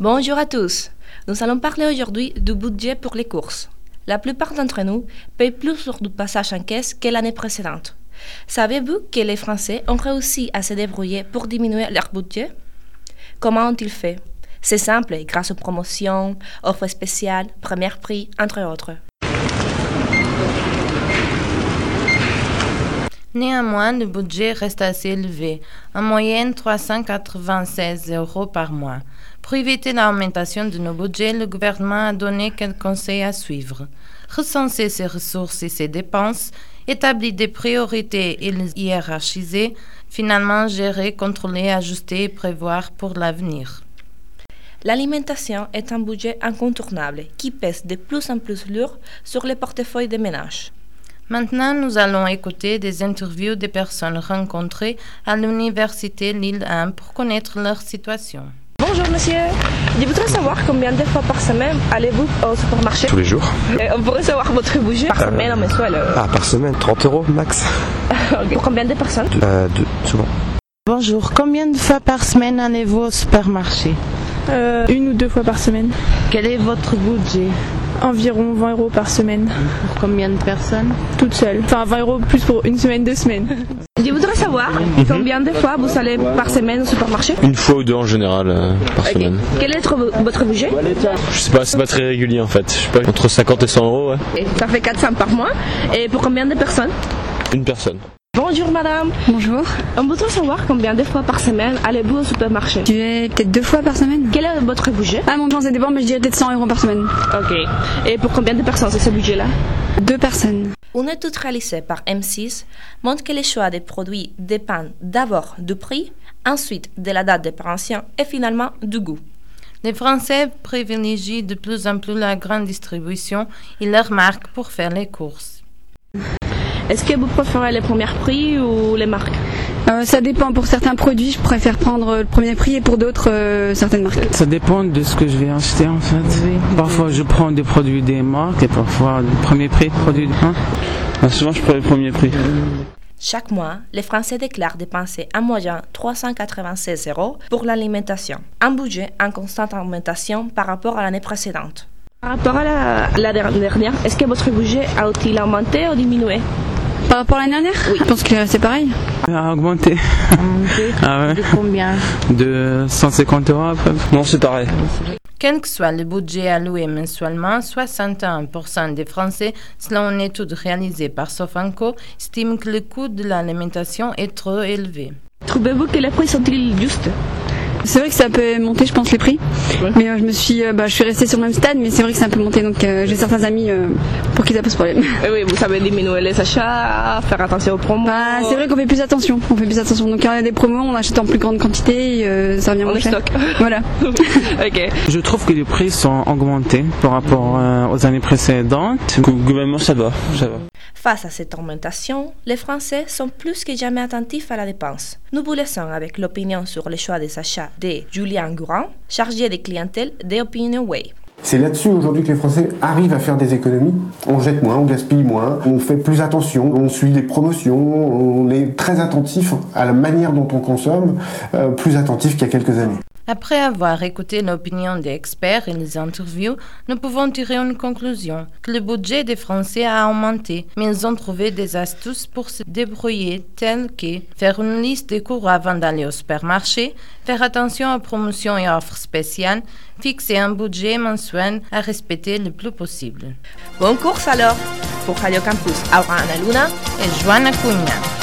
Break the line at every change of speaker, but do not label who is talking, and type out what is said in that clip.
Bonjour à tous. Nous allons parler aujourd'hui du budget pour les courses. La plupart d'entre nous payent plus lors du passage en caisse que l'année précédente. Savez-vous que les Français ont réussi à se débrouiller pour diminuer leur budget? Comment ont-ils fait? C'est simple, grâce aux promotions, offres spéciales, premier prix, entre autres.
Néanmoins, le budget reste assez élevé, en moyenne 396 € par mois. Pour éviter l'augmentation de nos budgets, le gouvernement a donné quelques conseils à suivre. Recenser ses ressources et ses dépenses, établir des priorités et les hiérarchiser, finalement gérer, contrôler, ajuster et prévoir pour l'avenir.
L'alimentation est un budget incontournable qui pèse de plus en plus lourd sur les portefeuilles des ménages.
Maintenant, nous allons écouter des interviews des personnes rencontrées à l'université Lille 1 pour connaître leur situation.
Bonjour monsieur, je voudrais savoir combien de fois par semaine allez-vous au supermarché?
Tous les jours.
On pourrait savoir votre budget par semaine en mensuel.
Par semaine, 30 € max.
Okay. Pour combien de personnes?
Deux, souvent.
Bonjour, combien de fois par semaine allez-vous au supermarché?
1 ou 2 fois par semaine.
Quel est votre budget?
Environ 20 € par semaine.
Pour combien de personnes?
Toute seule. Enfin 20 € plus pour une semaine, 2 semaines.
Je voudrais savoir combien de fois vous allez par semaine au supermarché?
Une fois ou deux en général par semaine.
Quel est votre budget?
Je sais pas, c'est pas très régulier en fait. Je sais pas, entre 50 et 100 €, ouais.
Et ça fait 400 par mois. Et pour combien de personnes?
Une personne.
Bonjour madame.
Bonjour.
On voudrait savoir combien de fois par semaine allez-vous au supermarché?
Je vais peut-être 2 fois par semaine.
Quel est votre budget?
Mon temps ça dépend, mais je dirais peut-être 100 € par semaine.
Ok. Et pour combien de personnes c'est ce budget-là?
2 personnes.
Une étude réalisée par M6 montre que les choix des produits dépendent d'abord du prix, ensuite de la date d'expiration et finalement du goût.
Les Français privilégient de plus en plus la grande distribution et leurs marques pour faire les courses.
Est-ce que vous préférez les premiers prix ou les marques?
Ça dépend. Pour certains produits, je préfère prendre le premier prix et pour d'autres, certaines marques.
Ça dépend de ce que je vais acheter en fait.
Oui.
Parfois je prends des produits des marques et parfois le premier prix. Souvent je prends le premier prix.
Chaque mois, les Français déclarent dépenser en moyenne 396 € pour l'alimentation, un budget en constante augmentation par rapport à l'année précédente. Par rapport à la dernière, est-ce que votre budget a-t-il augmenté ou diminué?
Par rapport à l'année dernière? Oui. Je pense qu'il est resté pareil.
A augmenté. Ah ouais.
De combien?
De 150 € à peu près.
Non, c'est pareil.
Quel que soit le budget alloué mensuellement, 61% des Français, selon une étude réalisée par Sofanco, estiment que le coût de l'alimentation est trop élevé.
Trouvez-vous que les prix sont-ils justes?
C'est vrai que ça peut monter, je pense, les prix. Ouais. Mais je suis restée sur le même stade, mais c'est vrai que ça peut monter. Donc j'ai certains amis pour qui ça pose problème.
Oui, vous savez diminuer les achats, faire attention aux promos.
C'est vrai qu'on fait plus attention. Donc quand il y a des promos, on achète en plus grande quantité, ça revient moins cher.
Stock.
Voilà.
Ok.
Je trouve que les prix sont augmentés par rapport aux années précédentes.
Globalement, ça va.
Face à cette augmentation, les Français sont plus que jamais attentifs à la dépense. Nous vous laissons avec l'opinion sur les choix des achats de Julien Gourand, chargé des clientèles d'Opinionway.
C'est là-dessus aujourd'hui que les Français arrivent à faire des économies. On jette moins, on gaspille moins, on fait plus attention, on suit les promotions, on est très attentif à la manière dont on consomme, plus attentif qu'il y a quelques années.
Après avoir écouté l'opinion des experts et les interviews, nous pouvons tirer une conclusion, que le budget des Français a augmenté, mais ils ont trouvé des astuces pour se débrouiller, telles que faire une liste des cours avant d'aller au supermarché, faire attention aux promotions et offres spéciales, fixer un budget mensuel à respecter le plus possible.
Bonne course alors! Pour Radio Campus, Aura Ana Luna
et Joana Cunha.